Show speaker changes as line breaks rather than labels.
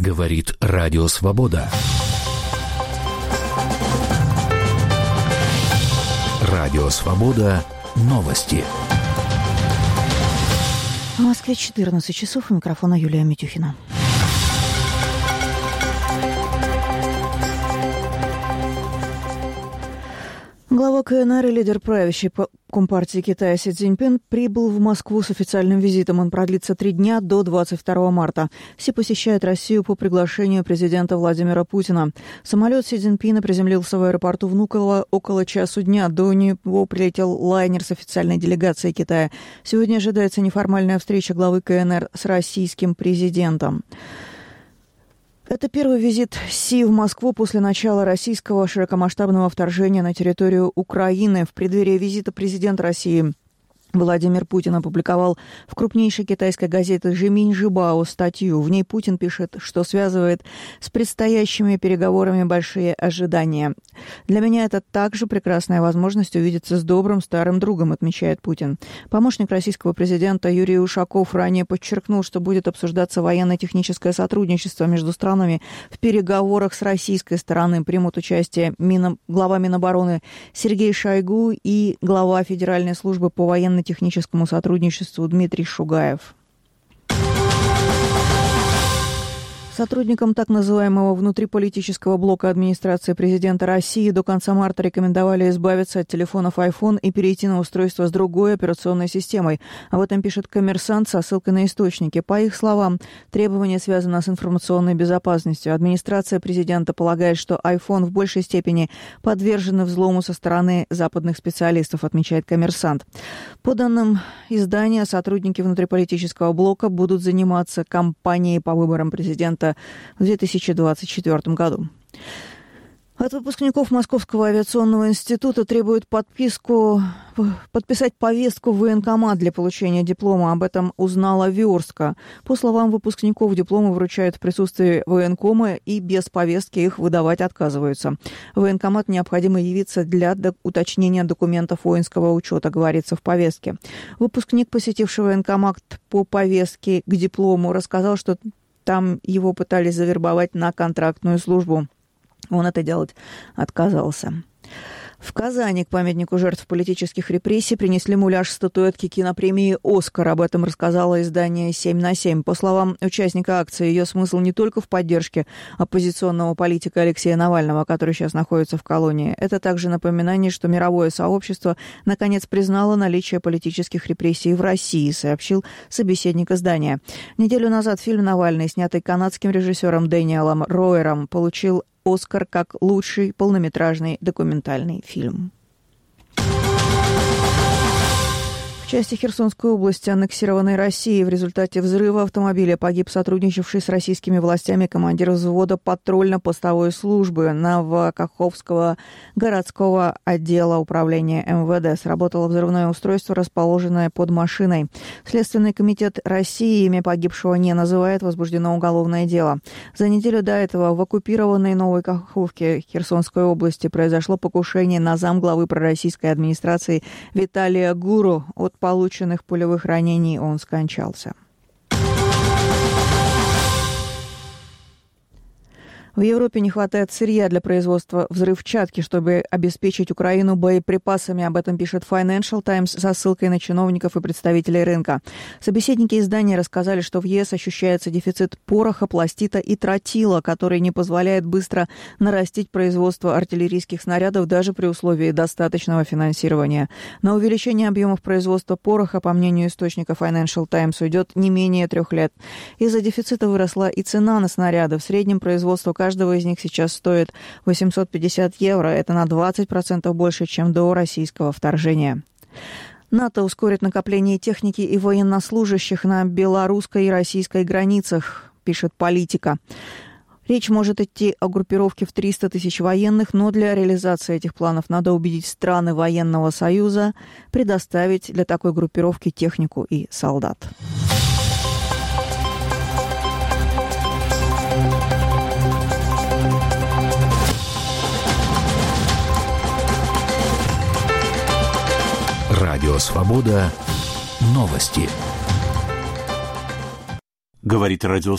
Говорит Радио Свобода. Радио Свобода. Новости.
В Москве 14 часов. У микрофона Юлия Митюхина. Глава КНР и лидер правящей Компартии Китая Си Цзиньпин прибыл в Москву с официальным визитом. Он продлится 3 дня до 22 марта. Си посещает Россию по приглашению президента Владимира Путина. Самолет Си Цзиньпина приземлился в аэропорту Внуково около часу дня. До него прилетел лайнер с официальной делегацией Китая. Сегодня ожидается неформальная встреча главы КНР с российским президентом. Это первый визит Си в Москву после начала российского широкомасштабного вторжения на территорию Украины. В преддверии визита президент России Владимир Путин опубликовал в крупнейшей китайской газете «Жиминь Жибао» статью. В ней Путин пишет, что связывает с предстоящими переговорами большие ожидания. «Для меня это также прекрасная возможность увидеться с добрым старым другом», отмечает Путин. Помощник российского президента Юрий Ушаков ранее подчеркнул, что будет обсуждаться военно-техническое сотрудничество между странами. В переговорах с российской стороны примут участие глава Минобороны Сергей Шойгу и глава Федеральной службы по военно-техническому сотрудничеству Дмитрий Шугаев. Сотрудникам так называемого внутриполитического блока администрации президента России до конца марта рекомендовали избавиться от телефонов iPhone и перейти на устройство с другой операционной системой. Об этом пишет «Коммерсант» со ссылкой на источники. По их словам, требование связано с информационной безопасностью. Администрация президента полагает, что iPhone в большей степени подвержены взлому со стороны западных специалистов, отмечает «Коммерсант». По данным издания, сотрудники внутриполитического блока будут заниматься кампанией по выборам президента в 2024 году. От выпускников Московского авиационного института требуют подписать повестку в военкомат для получения диплома. Об этом узнала Верстка. По словам выпускников, дипломы вручают в присутствии военкома и без повестки их выдавать отказываются. В военкомат необходимо явиться для уточнения документов воинского учета, говорится в повестке. Выпускник, посетивший военкомат по повестке к диплому, рассказал, что там его пытались завербовать на контрактную службу. Он это делать отказался. В Казани к памятнику жертв политических репрессий принесли муляж статуэтки кинопремии «Оскар». Об этом рассказало издание «7/7». По словам участника акции, ее смысл не только в поддержке оппозиционного политика Алексея Навального, который сейчас находится в колонии. Это также напоминание, что мировое сообщество наконец признало наличие политических репрессий в России, сообщил собеседник издания. Неделю назад фильм «Навальный», снятый канадским режиссером Дэниелом Роером, получил «Оскар» как лучший полнометражный документальный фильм. В части Херсонской области, аннексированной Россией, в результате взрыва автомобиля погиб сотрудничавший с российскими властями командир взвода патрульно-постовой службы Новокаховского городского отдела управления МВД. Сработало взрывное устройство, расположенное под машиной. Следственный комитет России имя погибшего не называет, возбуждено уголовное дело. За неделю до этого в оккупированной Новой Каховке Херсонской области произошло покушение на замглавы пророссийской администрации Виталия Гуру. От полученных пулевых ранений он скончался. В Европе не хватает сырья для производства взрывчатки, чтобы обеспечить Украину боеприпасами. Об этом пишет Financial Times со ссылкой на чиновников и представителей рынка. Собеседники издания рассказали, что в ЕС ощущается дефицит пороха, пластита и тротила, который не позволяет быстро нарастить производство артиллерийских снарядов даже при условии достаточного финансирования. На увеличение объемов производства пороха, по мнению источника Financial Times, уйдет не менее 3 лет. Из-за дефицита выросла и цена на снаряды. В среднем производство каждого из них сейчас стоит 850 евро. Это на 20% больше, чем до российского вторжения. НАТО ускорит накопление техники и военнослужащих на белорусской и российской границах, пишет «Политика». Речь может идти о группировке в 300 тысяч военных, но для реализации этих планов надо убедить страны военного союза предоставить для такой группировки технику и солдат.
Радио Свобода. Новости.
Говорит Радио